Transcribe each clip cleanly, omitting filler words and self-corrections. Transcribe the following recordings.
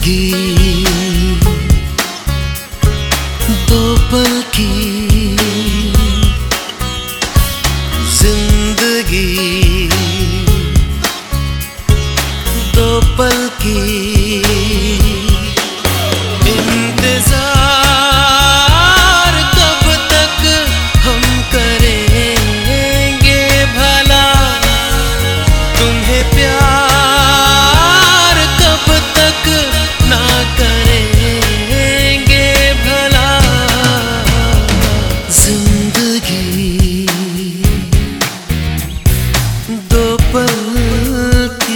जिंदगी दो पल की जिंदगी दो पल की इंतजार कब तक हम करेंगे भला तुम्हें प्यार कब तक ना करेंगे भला जिंदगी दो पल की।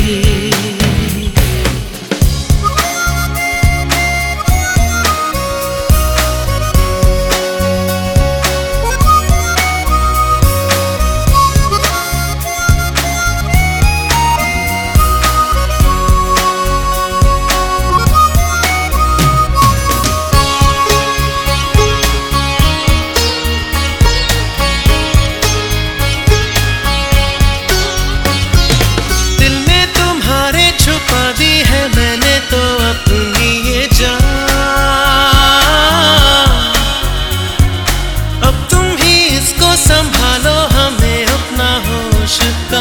संभालो हमें अपना होश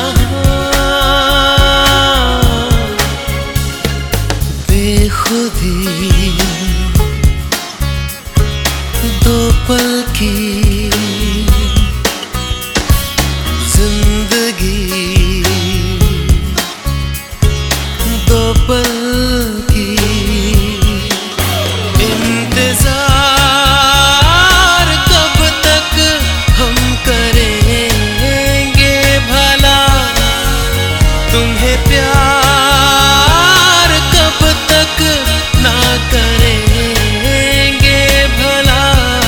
कहाँ बेखुदी दो पल की जिंदगी दो पल की इंतजार कब तक हम करेंगे भला तुम्हें प्यार कब तक ना करेंगे भला।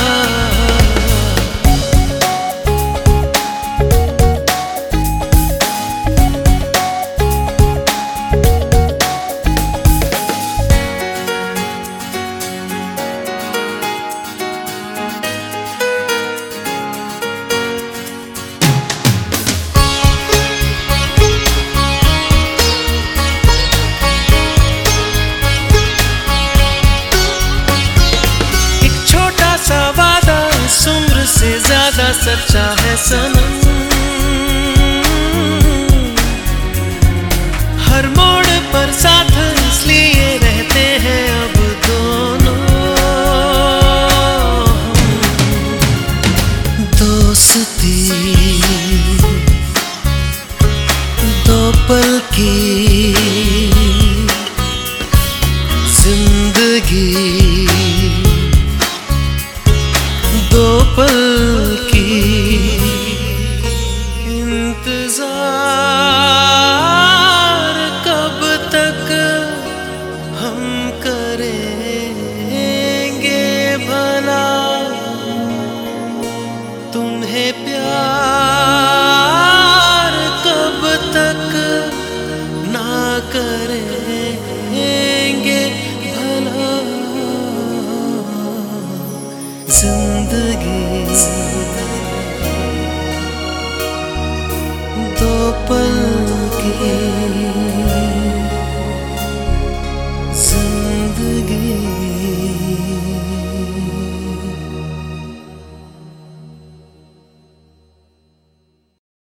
से ज्यादा सच्चा है सनम हर मोड़ पर साथ इसलिए रहते हैं अब दोनों दोस्ती दो पल की